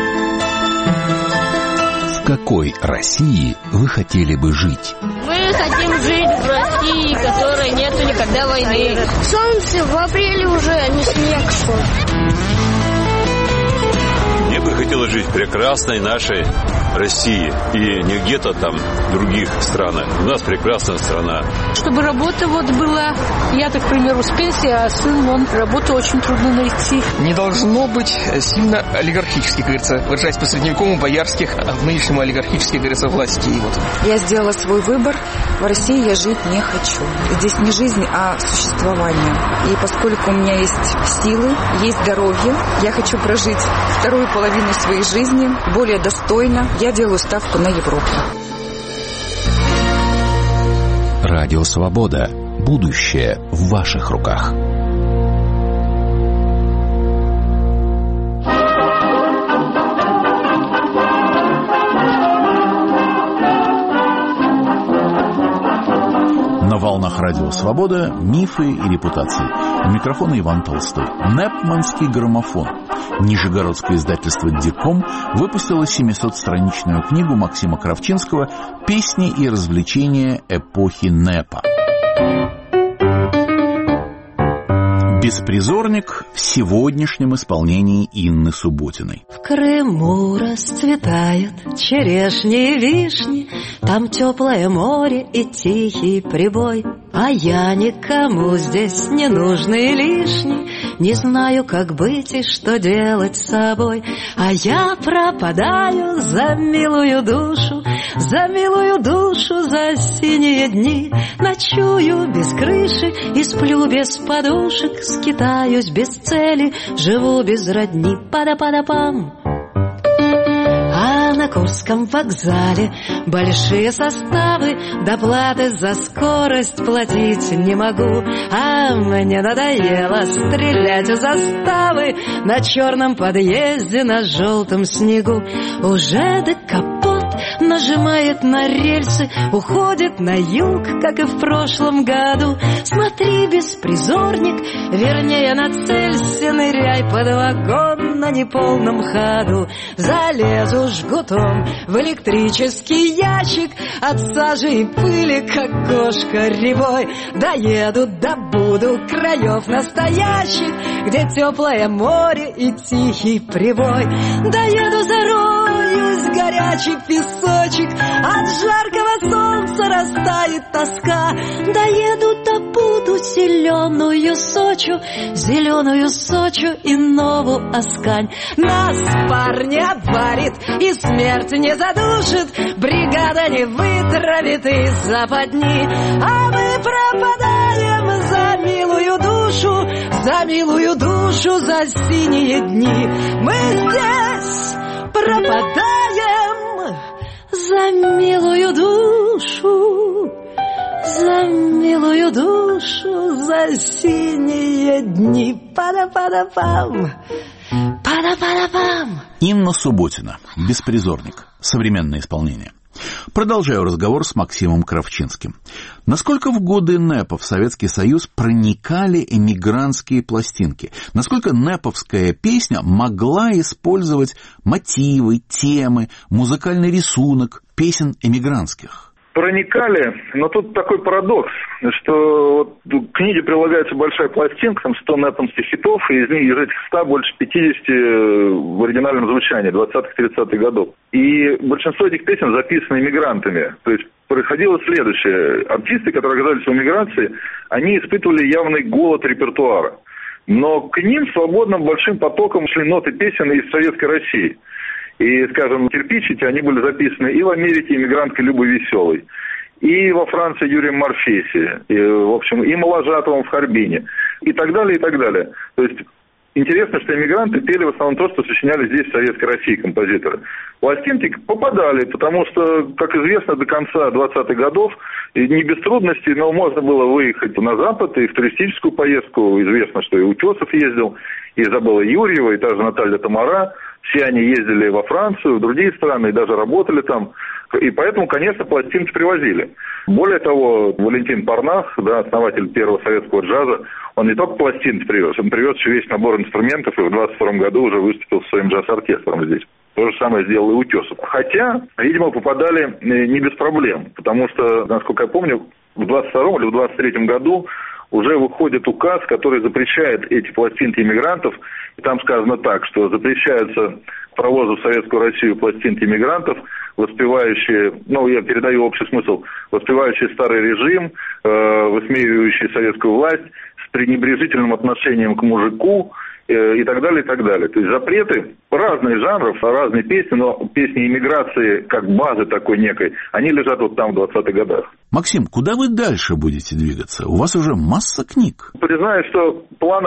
В какой России вы хотели бы жить? Мы хотим жить в России, в которой нету никогда войны. Солнце в апреле уже, а не снег, что ли. Мне бы хотелось жить в прекрасной нашей России и не где-то там в других странах. У нас прекрасная страна. Чтобы работа вот была, я, так, к примеру, с пенсии, а сын, он работу очень трудно найти. Не должно быть сильно олигархически, как говорится, выражаясь по средневековому, боярских, а в нынешнем олигархических, говорится, властей. Вот. Я сделала свой выбор. В России я жить не хочу. Здесь не жизнь, а существование. И поскольку у меня есть силы, есть здоровье, я хочу прожить вторую половину своей жизни более достойно. Я делаю ставку на Европу. Радио Свобода. Будущее в ваших руках. На волнах Радио Свобода «Мифы и репутации». У микрофона Иван Толстой. Непманский граммофон. Нижегородское издательство «Диком» выпустило 700-страничную книгу Максима Кравчинского «Песни и развлечения эпохи НЭПа». «Беспризорник» в сегодняшнем исполнении Инны Субботиной. В Крыму расцветают черешни и вишни, там теплое море и тихий прибой. А я никому здесь не нужный и лишний, не знаю, как быть и что делать с собой. А я пропадаю за милую душу, за синие дни. Ночую без крыши и сплю без подушек, скитаюсь без цели, живу без родни. Пада-пада-пам. А на Курском вокзале большие составы, доплаты за скорость платить не могу. А мне надоело стрелять у заставы на черном подъезде на желтом снегу. Уже до капот нажимает на рельсы, уходит на юг, как и в прошлом году. Смотри, беспризорник, вернее нацелься, ныряй под вагон на неполном ходу. Залезу жгутом в электрический ящик, от сажи и пыли, как кошка рябой. Доеду, добуду краев настоящих, где теплое море и тихий прибой. Доеду, зароюсь в горячий песочек, от жаркого солнца растает тоска. Доеду, добуду зеленую Сочу и Нову Аскань. Нас парни отварит и смерть не задушит, бригада не вытравит из западни. А мы пропадаем за милую душу, за синие дни. Мы здесь пропадаем за милую душу, за синие дни. Пада-пада-пам, пада-пада-пам. Инна Субботина. «Беспризорник». Современное исполнение. Продолжаю разговор с Максимом Кравчинским. Насколько в годы НЭПа в Советский Союз проникали эмигрантские пластинки? Насколько нэповская песня могла использовать мотивы, темы, музыкальный рисунок песен эмигрантских? Проникали, но тут такой парадокс, что к книге прилагается большая пластинка, там 100 нэпманских хитов, и из этих 100 больше 50 в оригинальном звучании 20-30-х годов. И большинство этих песен записаны иммигрантами. То есть происходило следующее. Артисты, которые оказались в эмиграции, они испытывали явный голод репертуара. Но к ним свободным большим потоком шли ноты песен из Советской России. И, скажем, «Кирпичики», они были записаны и в Америке иммигранткой Любой Веселой, и во Франции Юрием Морфеси, и, в общем, и Моложатовым в Харбине, и так далее, и так далее. То есть интересно, что иммигранты пели в основном то, что сочиняли здесь, в Советской России, композиторы. Пластинки попадали, потому что, как известно, до конца 20-х годов, не без трудностей, но можно было выехать на Запад и в туристическую поездку. Известно, что и Утесов ездил, и Изабелла Юрьева, и та же Наталья Тамара. Все они ездили во Францию, в другие страны, и даже работали там. И поэтому, конечно, пластинки привозили. Более того, Валентин Парнах, да, основатель первого советского джаза, он не только пластинки привез, он привез еще весь набор инструментов, и в 22 году уже выступил с своим джаз-оркестром здесь. То же самое сделал и Утесов. Хотя, видимо, попадали не без проблем, потому что, насколько я помню, в 22 или в 23 году уже выходит указ, который запрещает эти пластинки иммигрантов. И там сказано так, что запрещаются провозу в Советскую Россию пластинки иммигрантов, воспевающие, я передаю общий смысл, воспевающие старый режим, высмеивающие советскую власть, с пренебрежительным отношением к мужику, и так далее, и так далее. То есть запреты разных жанров, разные песни, но песни иммиграции, как базы такой некой, они лежат вот там в 20-х годах. Максим, куда вы дальше будете двигаться? У вас уже масса книг. Признаюсь, что планов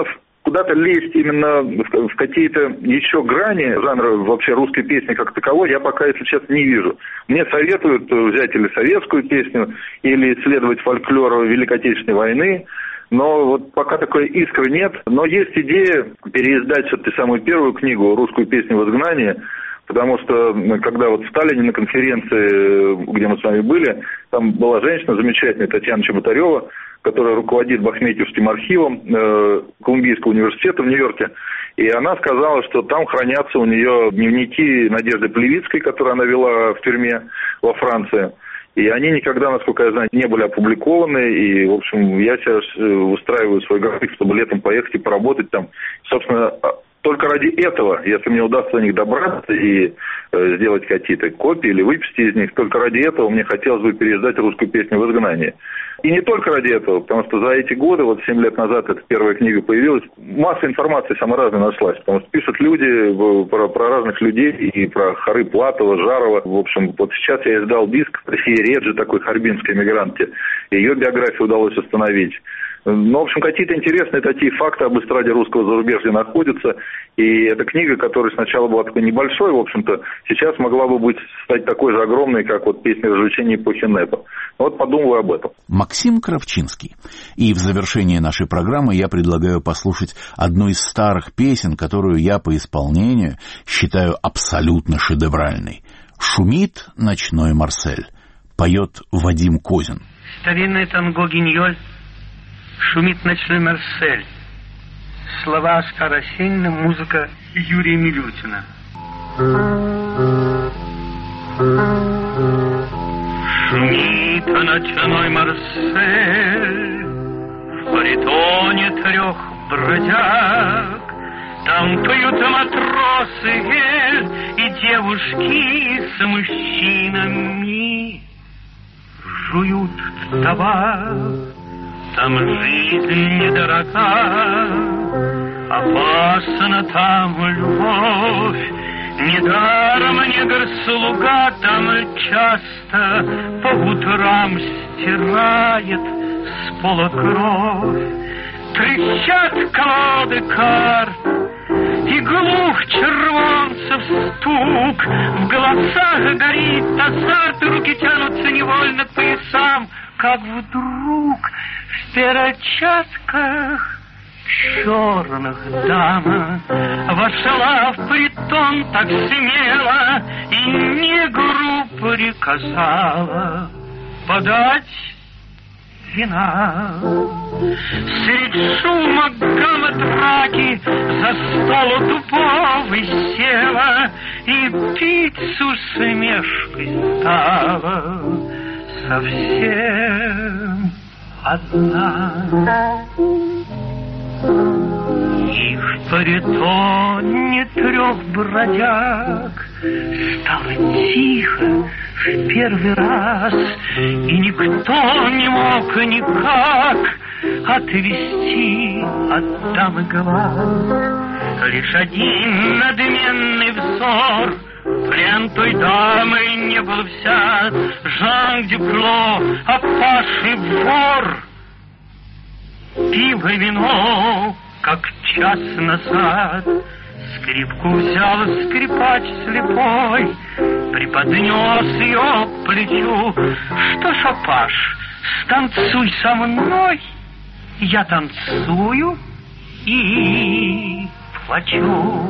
куда-то лезть именно в какие-то еще грани жанра вообще русской песни как таковой я пока, если честно, не вижу. Мне советуют взять или советскую песню, или исследовать фольклор Великой Отечественной войны, но вот пока такой искры нет. Но есть идея переиздать все-таки самую первую книгу «Русскую песню в изгнании», потому что, когда вот в Сталине на конференции, где мы с вами были, там была женщина замечательная, Татьяна Чеботарева, которая руководит Бахметьевским архивом Колумбийского университета в Нью-Йорке. И она сказала, что там хранятся у нее дневники Надежды Плевицкой, которые она вела в тюрьме во Франции. И они никогда, насколько я знаю, не были опубликованы. И, в общем, я сейчас устраиваю свой график, чтобы летом поехать и поработать там. Собственно, только ради этого, если мне удастся до них добраться и сделать какие-то копии или выписки из них, только ради этого мне хотелось бы переиздать «Русскую песню в изгнании». И не только ради этого, потому что за эти годы, вот 7 лет назад эта первая книга появилась, масса информации самой разной нашлась, потому что пишут люди про разных людей, и про хоры Платова, Жарова. В общем, вот сейчас я издал диск Софии Реджи, такой харбинской эмигрантки, ее биографию удалось установить. Ну, в общем, какие-то интересные такие факты об эстраде русского зарубежья находятся. И эта книга, которая сначала была такой небольшой, в общем-то, сейчас могла бы стать такой же огромной, как вот «Песни развлечений эпохи НЭПа». Вот подумаю об этом. Максим Кравчинский. И в завершение нашей программы я предлагаю послушать одну из старых песен, которую я по исполнению считаю абсолютно шедевральной. «Шумит ночной Марсель». Поет Вадим Козин. Старинное танго «Гиньоль». Шумит ночной Марсель. Слова Оскара Сенина, музыка Юрия Милютина. Шумит ночной Марсель в баритоне 3 бродяг. Там поют матросы эль и девушки с мужчинами жуют табак. Там жизнь недорога, опасна там любовь. Недаром негр-слуга там часто по утрам стирает с пола кровь. Трещат колоды карт, и глух червонцев стук. В голосах горит азарт, руки тянутся невольно к поясам, как вдруг в перчатках черных дама вошла в притон так смело и негру приказала подать вина. Средь шума гамма драки за стол дубовый села и пить с усмешкой стала совсем одна. И в притоне 3 бродяг стало тихо в первый раз, и никто не мог никак отвести от дамы глаз. Лишь один надменный взор плен той дамы не был взят. Жан Дюкло, Апаши вор, пиво, вино, как час назад. Скрипку взял скрипач слепой, приподнес ее к плечу. Что ж, Апаш, станцуй со мной. Я танцую и плачу.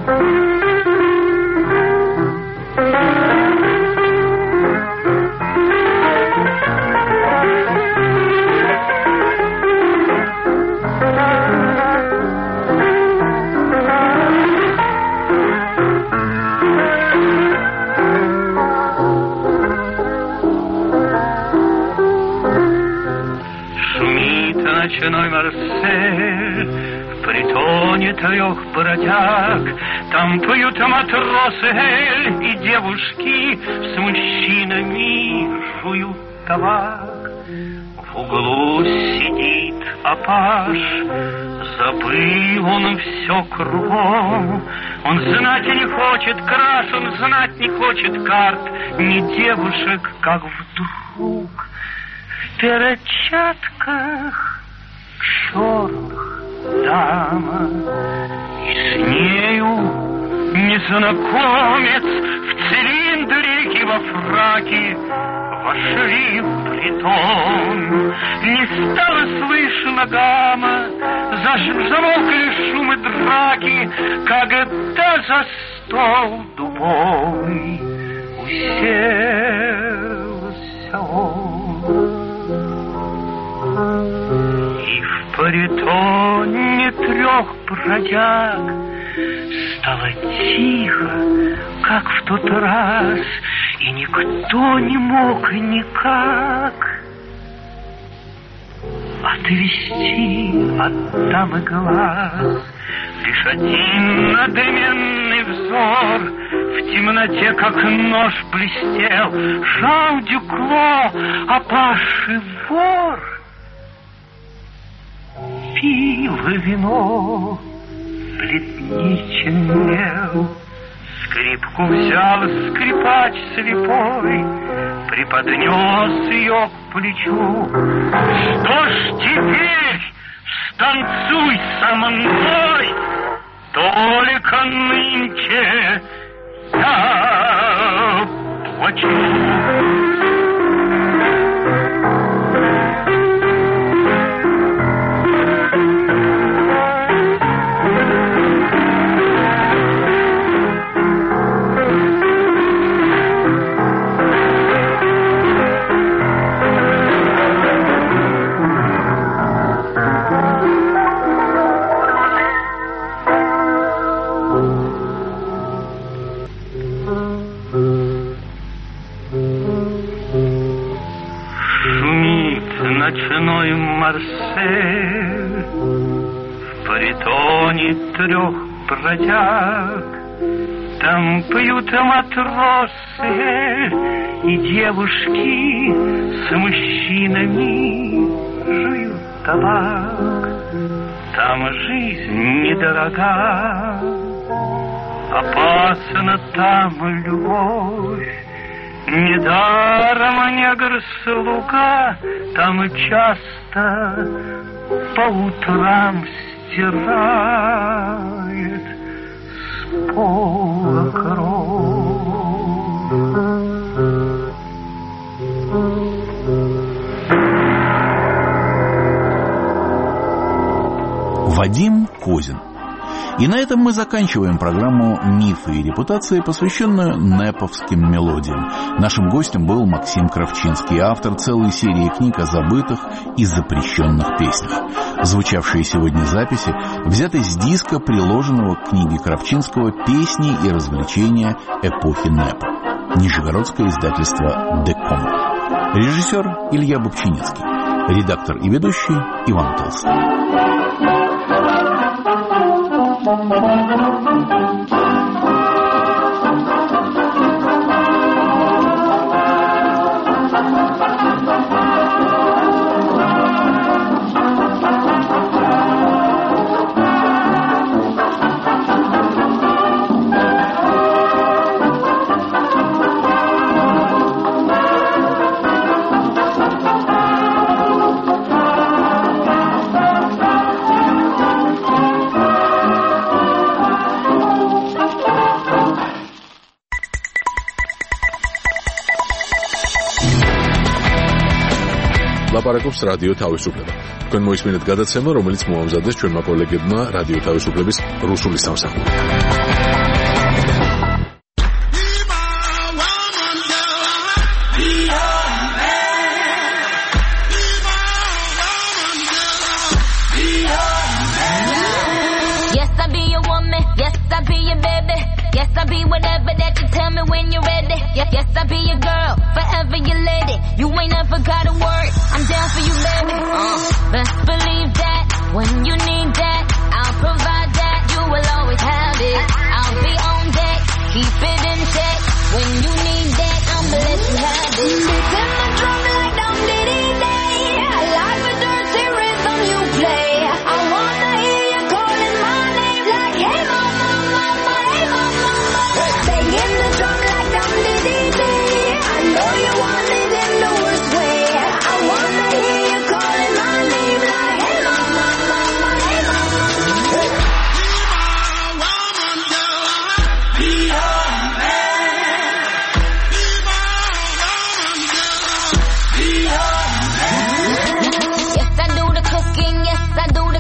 Ночной Марсель в притоне 3 бродяг. Там поют матросы эль и девушки с мужчинами жуют табак. В углу сидит Апаш, забыл он все кругом. Он знать не хочет краш, он знать не хочет карт, ни девушек, как вдруг в перчатках черных дама, и с нею незнакомец в цилиндре и во фраке вошли в притон. Не стало слышно гамма, замолкли шумы драки, когда за стол дубовый уселся он. И в притоне 3 бродяг стало тихо, как в тот раз, и никто не мог никак отвести от дамы глаз. Лишь один надменный взор в темноте, как нож, блестел. Жан Дюкло, опасший вор, пил вино, бледничал. Скрипку взял скрипач слепой, приподнес ее к плечу. Что ж теперь, станцуй со мной, только нынче я плачу. Ночной Марсель в притоне 3 бродяг. Там пьют матросы и девушки с мужчинами жуют табак. Там жизнь недорога, опасна там любовь. Недаром негр-слуга там часто по утрам стирает с пола кровь. Вадим Козин. И на этом мы заканчиваем программу «Мифы и репутации», посвященную нэповским мелодиям. Нашим гостем был Максим Кравчинский, автор целой серии книг о забытых и запрещенных песнях. Звучавшие сегодня записи взяты с диска, приложенного к книге Кравчинского «Песни и развлечения эпохи НЭПа». Нижегородское издательство «Деком». Режиссер Илья Бобчинецкий. Редактор и ведущий Иван Толстой. ლაპარაკობს რადიო თავისუფლება. თქვენ მოისმინეთ გადაცემა, რომელიც მოამზადეს ჩვენმა კოლეგებმა რადიო თავისუფლების რუსული სამსახური. Yes, I be your woman. Yes, I be your baby. Yes, I be whatever that you tell me when you're ready. Yes, I be your girl, forever your lady. You ain't never gotta worry, I'm down for you, baby. Best believe that, when you need that, I'll provide that. You will always have it. I'll be on deck, keep it in check. When you need that, I'ma let you have it. Beating my drum like Dum Diddy Day. I like the dirty rhythm you play. I wanna hear you calling my name like, hey mama, mama, hey mama, mama. Banging the drum like Dum Diddy Day. I know you want it in the worst way. I wanna hear you calling my name like, hey mama, mama, hey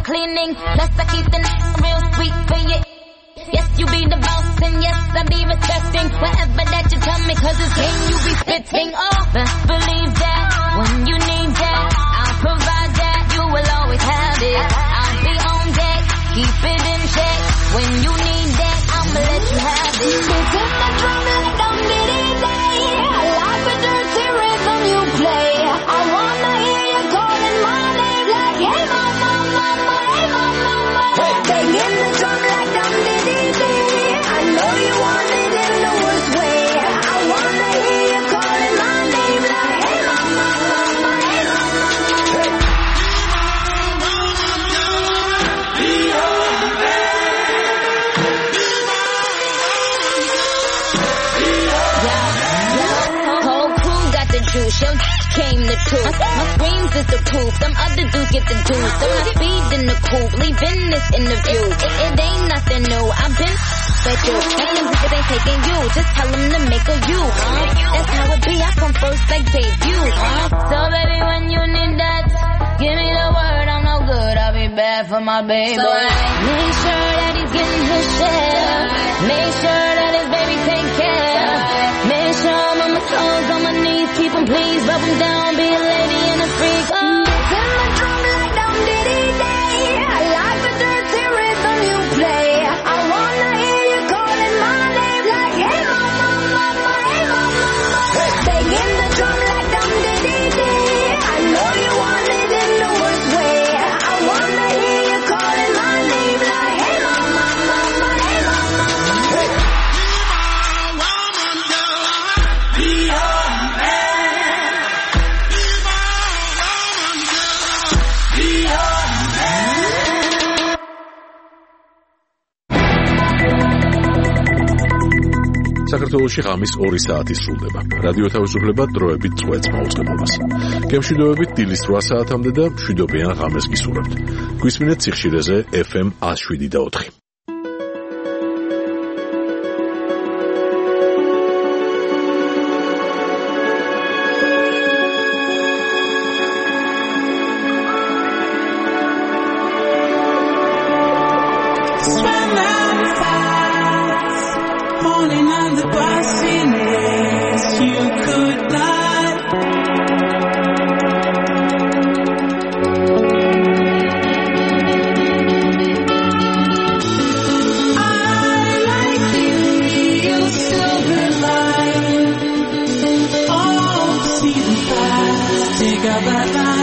cleaning. Plus I keep the real sweet for you. Yes, you be the boss, and yes, I be respecting whatever that you tell me, cause it's game you be spitting. Oh, best believe that when you need that, I'll provide that. You will always have it. I'll be on deck, keep it in check. When you need that, I'ma let you have it. It's in the drum like I'm day. I like the dirty rhythm you play. I wanna hear you calling my name like, hey mama, mama, hey mama, mama. Hey. Bang in the drum like I'm I know you want it in the worst way. I wanna hear you calling my name like, hey mama, mama, hey mama, hey. Whole crew got the juice, yo came the truth. My screams is the proof, some other dudes get the juice. So I speed in the coupe, leaving this interview. It ain't nothing new, I've been with you. Ain't them niggas ain't taking you, just tell them to make a you, That's how it be, I come first like debut, So baby, when you need that, give me the word, I'm no good, I'll be bad for my baby. So make sure that he's getting his share. Make sure that his baby take care. Make sure I'm on my toes, on my knees, keep him please, rub him down, be a lady and a freak. Oh, it's in my drum like down diddy day. I like the dirty rhythm you play. I wanna hear you calling my name like, hey mama, mama, hey mama, mama. Bang in the drum like down diddy day. I know you want it in the worst way. I wanna hear you calling my name like, hey mama, mama, hey mama, mama. Hey. საქართველოში ღამის 2 საათი სრულდება. რადიო თავისუფლება დროებით წვეთს მაუწყებლობას. გემშვიდობებით დილის 8 საათამდე და მშვიდობიან ღამეს გისურვებთ. გვისმინეთ სიხშირეზე FM 107.4. Holding on the bussiness, you could not. I like you, real silver line. Oh, see the past, take out that line.